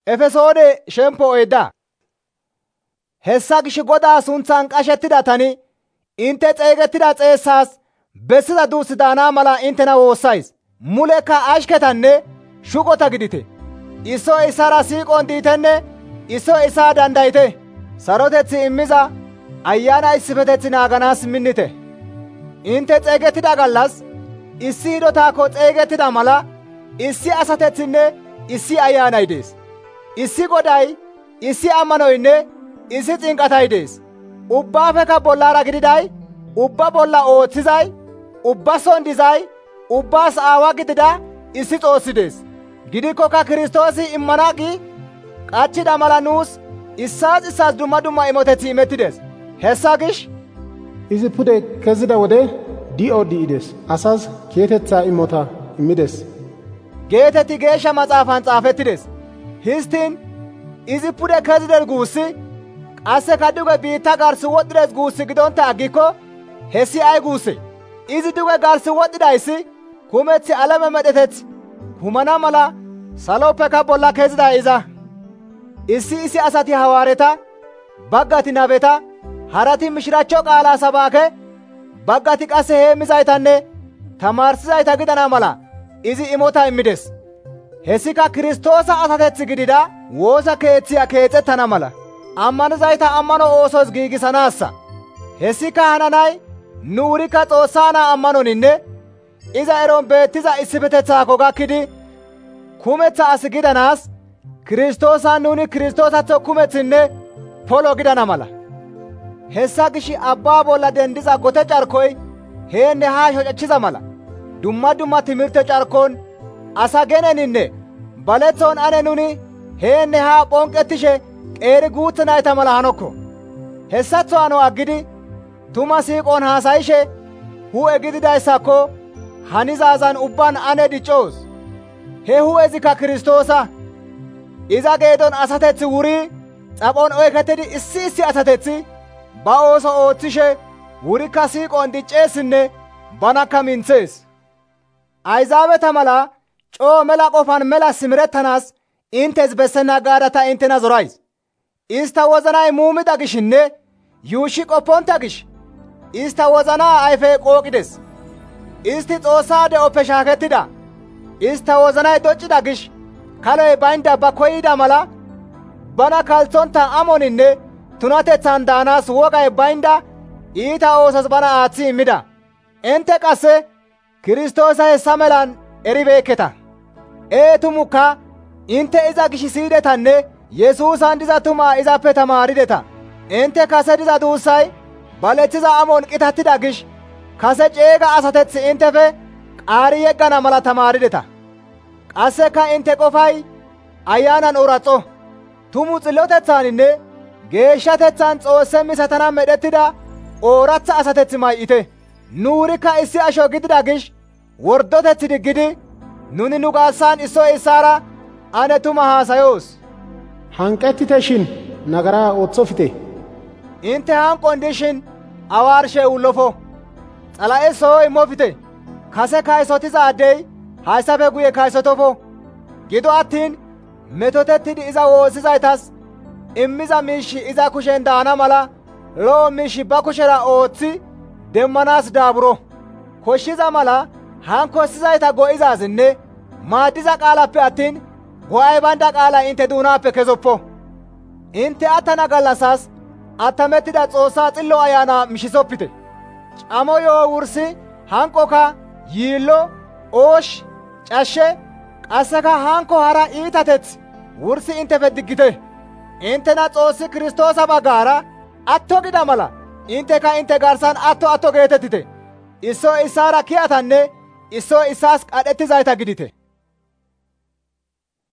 Efesoone shempo oydda. Hessa gish Godaa sunththan qashettida tani intte xeygettida xeessas bessiza duus daana mala inttena woossays. Mulekka ashketanne shuqota gidite. Issoy issaara siiqon diitenne issoy issaa dandayite. Saroteth immiza ayyaana issifeteth naaganaas minnite. Intte xeygettida gallas issi hidotaakko xeygettida mala issi asatethinne issi ayyaanay dees. Issi Goday, issi ammanoynne issi xinqatay dees. Ubbaafekka bollara gididay, ubba bolla ooththizay, ubbason dizay, ubbaas aawa gidida issi Xoossi dees. Gidikkoka Kiristoosi immana gi qachchida mala nuus issaas issaas dumma dumma imoteththi imettides. Hessa gish izi pude kezida wode di'o di'ides, asas kiyateththa imota immides geetetti Geeshsha Maxaafan xaafettides. Histtiin izi pude kezides guussi qasseka duge biitta garsi wodhdhides guussi gidonta aggikko hessi ay guusse? Izi duge garsi wodhdhidayssi kumeth alame medheteth kumana mala saloppeka bolla kezida iza. Issi asati hawaareta, baggati nabeta, harati mishiraachcho qaala sabaake, baggati qasse heemmizaytanne tamaarsizayta gidana mala izi imota immides. Hessika Kiristoosa asateth gidida woosa keeththiya keexettana mala ammanizayta ammano oosos giigisanaassa. Hessika hananay nu wurikka Xoossaa naa ammanoninne iza eron beettiza issifeteththaako gakkidi kumeththa as gidanaas Kiristoosan nuni Kiristoosatho kumethinne polo gidana mala. Hessa gish abbaa bolla dendiza gote carkoy heenne haa shocechchiza mala dumma dumma timirte carkon asa geneninne balethon ane nuni heenne haa phonqettishe qeeri guutha nayta mala hanokko. Hessatho hano aggidi tuma siiqon haasayishe hu'e gididayssakko hanizaazan ubban ane diccoos. He hu'ezikka Kiristoosa. Iza geedon asateththi wuri xaphon oykettidi issi asateththi ba ooso ooththishe wurikka siiqon dicceessinne banakka minthees. Ayzaabeta mala coo mela qofan mela simerettanaas inttes bessenna gaada ta inttena zorays. Istta wozanay muumida gishinne yuushshi qoppontta gish istta wozanaa ayfey qooqides. Istti Xoossaa de'oppe shaakettida. Istta wozanay doccida gish kaloy baynda ba koyida mala bana kalththonta amoninne tunateththan daanaas wogay baynda iita oosos bana aaththi immida. Intte qasse Kiristoosa hessa melan eribeekketa. Tumukka intte iza gish siyidetanne Yesuusan diza tumaa izappe tamaarideta. Intte kase diza duussay baleththiza amon qitattida gish kase ceega asateth inttefe qaari yeggana mala tamaarideta. Qasseka intte qofay ayyaanan ooraxo. Tumu xilloteththaninne geeshshateththan Xoosse misatana medhettida ooratha asateth may'ite. Nu wurikka issi asho gidida gish wordoteth diggidi nuni nu gaassan issoy issaara ane tuma haasayoos. Hanqettite shin nagara ooththofite. Intte hanqon dishin awaarshee wullofo. Xala'e soho immofite. Kase kaysotizaadey hayssafe guye kaysotofo. Gido attiin metotettidi iza woossizaytas immiza miishshi iza kushen daana mala lo'o miishshi ba kushera ooththi demmanaas daaburo. Koshshiza mala hankossizayta go'izaazinne maaddiza qaalappe attiin go'ay baynda qaala intte duunaappe kezoppo. Intte attana gallassaas attamettida Xoossaa xillo ayaana mishisoppite. Camo yoo wursi hanqoka yiillo, oosh, cashshe, qasseka hanko hara iitateth wursi inttefe diggite. Inttena Xoossi Kiristoosa baggaara atto gida mala intteka intte garsan atto geetettite. Issoy issaara kiyatanne issoy issaas qadhettizayta gidite.